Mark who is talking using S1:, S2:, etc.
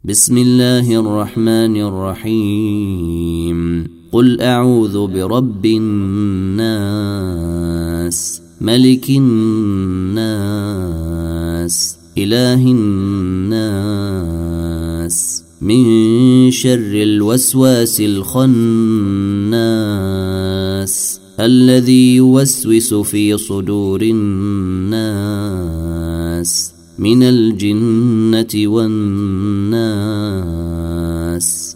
S1: بسم الله الرحمن الرحيم قل أعوذ برب الناس ملك الناس إله الناس من شر الوسواس الخناس الذي يوسوس في صدور الناس من الجنة والناس.